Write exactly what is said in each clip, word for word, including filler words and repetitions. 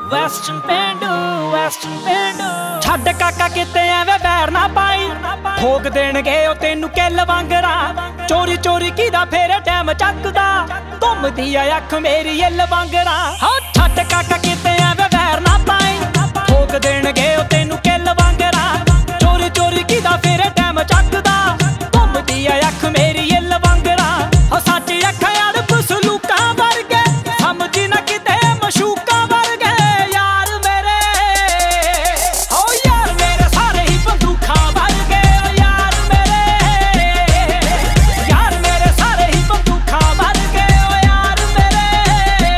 western ਪੇਂਡੂ western ਪੇਂਡੂ ਛੱਡ ਕਾਕਾ ਕਿਤੇ ਐਵੇਂ ਬੈਰ ਨਾ ਪਾਈ ਠੋਕ ਦੇਣਗੇ ਉਹ ਤੈਨੂੰ ਕਿੱਲ ਵਾਂਗਰਾ ਚੋਰੀ ਚੋਰੀ ਕਿਦਾ ਫੇਰ ਟਾਈਮ ਚੱਕਦਾ ਧੁੰਮਦੀ ਆ ਅੱਖ ਮੇਰੀ ਇੱਲ ਵਾਂਗਰਾ ਹਾਂ ਛੱਡ ਕਾਕਾ ਕਿਤੇ ਐਵੇਂ ਬੈਰ ਨਾ ਪਾਈ ਠੋਕ ਦੇਣਗੇ ਉਹ ਤੈਨੂੰ ਕਿੱਲ ਵਾਂਗਰਾ ਚੋਰੀ ਚੋਰੀ ਕਿਦਾ ਫੇਰ ਟਾਈਮ ਚੱਕਦਾ ਧੁੰਮਦੀ ਆ ਅੱਖ ਮੇਰੀ ਇੱਲ ਵਾਂਗਰਾ ਹੋ ਸੱਚ ਅੱਖਾਂ ਯਾਰ ਫਸਲੂਕਾਂ ਵਰਗੇ ਸਮਝੀ ਨਾ ਕਿਤੇ ਮਸ਼ੂਕਾਂ ਵਰਗੇ ਯਾਰ ਮੇਰੇ ਹੋ ਯਾਰ ਮੇਰੇ ਸਾਰੇ ਹੀ ਬੰਦੂਕਾਂ ਵਰਗੇ ਯਾਰ ਮੇਰੇ ਯਾਰ ਮੇਰੇ ਸਾਰੇ ਹੀ ਬੰਦੂਕਾਂ ਵਰਗੇ ਯਾਰ ਮੇਰੇ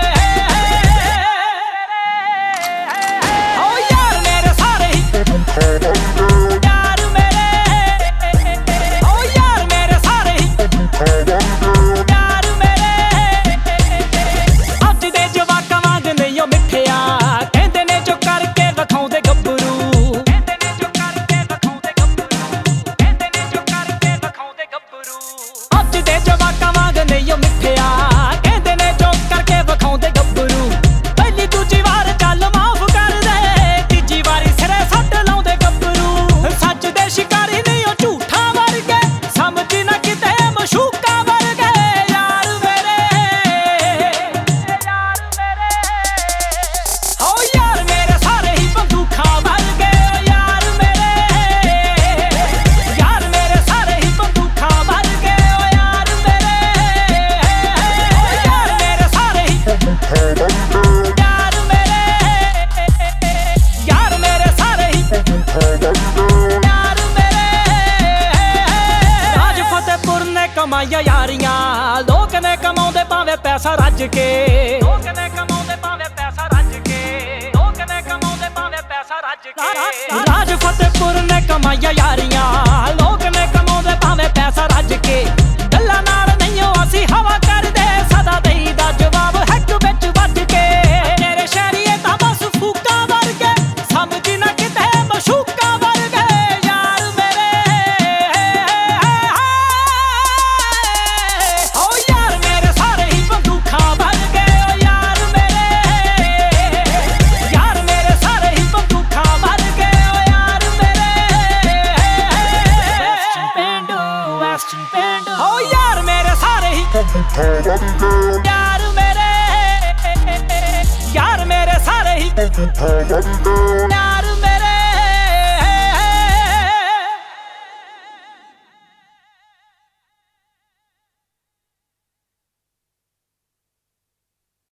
ਹੋ ਯਾਰ ਮੇਰੇ ਸਾਰੇ ਹੀ ਯਾਰ ਮੇਰੇ ਹੋ ਯਾਰ ਮੇਰੇ ਸਾਰੇ ਹੀ ਯਾਰ ਮੇਰੇ ਅੱਜ ਦੇ ਜਵਾਕਾਂ ਵਾਂਗ ਨਹੀਂ ਉਹ ਮਿੱਠਿਆ ਕਹਿੰਦੇ ਨੇ ਜੋ ਕਰਕੇ ਵਿਖਾਉਂਦੇ ਗੱਭਰੂ ਕਹਿੰਦੇ ਨੇ ਜੋ ਕਰਕੇ ਵਿਖਾਉਂਦੇ ਗੱਭਰੂ ਕਹਿੰਦੇ ਨੇ ਜੋ ਕਰਕੇ ਵਿਖਾਉਂਦੇ ਗੱਭਰੂ ਅੱਜ ਦੇ ਜਵਾਕਾਂ ਵਾਂਗ ਨਹੀਂ ਉਹ ਮਿੱਠਿਆ ਕਹਿੰਦੇ ਨੇ ਜੋ ਕਰਕੇ ਵਿਖਾਉਂਦੇ ਗੱਭਰੂ ਪਹਿਲੀ ਦੂਜੀ ਵਾਰ ਚੱਲ ਮਾਫ ਕਰ ਦੇ ਤੀਜੀ ਵਾਰੀ ਸਿਰੇ ਸੱਟ ਲਾਉਂਦੇ ਗੱਭਰੂ ਸੱਚ ਦੇ ਸ਼ਿਕਾਰੀ ਨਹੀਂ ਉਹ ਝੂਠਾਂ ਵਰਗੇ ਸਮਝੀ ਨਾ ਕਿਤੇ ਮਸ਼ੂਕਾਂ ਵਰਗੇ ਯਾਰ ਮੇਰੇ ਯਾਰ ਮੇਰੇ ਹੋ ਯਾਰ ਮੇਰੇ ਸਾਰੇ ਹੀ ਬੰਦੂਕਾਂ ਵਰਗੇ ਯਾਰ ਮੇਰੇ ਯਾਰ ਮੇਰੇ ਸਾਰੇ ਹੀ ਬੰਦੂਕਾਂ ਵਰਗੇ ਯਾਰ ਮੇਰੇ ਯਾਰ ਮੇਰੇ ਸਾਰੇ ਹੀ ਯਾਰ ਮੇਰੇ ਯਾਰ ਮੇਰੇ ਸਾਰੇ ਹੀ ਯਾਰ ਮੇਰੇ ਰਾਜ ਫਤਿਹਪੁਰ ਨੇ ਕਮਾਈਆਂ ਯਾਰੀਆਂ ਲੋਕ ਨੇ ਕਮਾਉਂਦੇ ਭਾਵੇਂ ਪੈਸਾ ਰੱਜ ਕੇ ਲੋਕ ਨੇ ਕਮਾਉਂਦੇ ਭਾਵੇਂ ਪੈਸਾ ਰੱਜ ਕੇ ਲੋਕ ਨੇ ਕਮਾਉਂਦੇ ਭਾਵੇਂ ਪੈਸਾ ਰੱਜ ਕੇ ਰਾਜ ਫਤਿਹਪੁਰ ਨੇ ਕਮਾਈਆਂ ਯਾਰੀਆਂ ਲੋਕ ਨੇ ਕਮਾਉਂਦੇ ਭਾਵੇਂ ਪੈਸਾ ਰੱਜ ਕੇ ਗੱਲਾਂ ਨਾਲ ਨਹੀਂ ਉਹ ਅਸੀਂ ਹਵਾ ਕਰਦੇ ਸਦਾ ਦੇਈਦਾ ਜਵਾਬ ਹੱਕ ਵਿੱਚ ਵੱਜ ਕੇ ਤੇਰੇ ਸ਼ਹਿਰੀਏ ਤਾਂ ਬਸ ਫੂਕਾਂ ਵਰਗੇ ਸਮਝੀ ਨਾ ਕਿਤੇ ਮਸ਼ੂਕਾਂ ਵਰਗੇ ਯਾਰ ਮੇਰੇ ਹੋ ਯਾਰ ਮੇਰੇ ਸਾਰੇ ਹੀ ਬੰਦੂਕਾਂ ਵਰਗੇ ਯਾਰ ਮੇਰੇ ਯਾਰ ਮੇਰੇ ਸਾਰੇ ਹੀ ਬੰਦੂਕਾਂ ਵਰਗੇ ਯਾਰ ਮੇਰੇ ਵੈਸਟਰਨ ਪੇਂਡੂ ਵੈਸਟਰਨ ਪੇਂਡੂ ਹੋ ਯਾਰ ਮੇਰੇ ਸਾਰੇ ਹੀ ਯਾਰ ਮੇਰੇ ਯਾਰ ਮੇਰੇ ਸਾਰੇ ਹੀ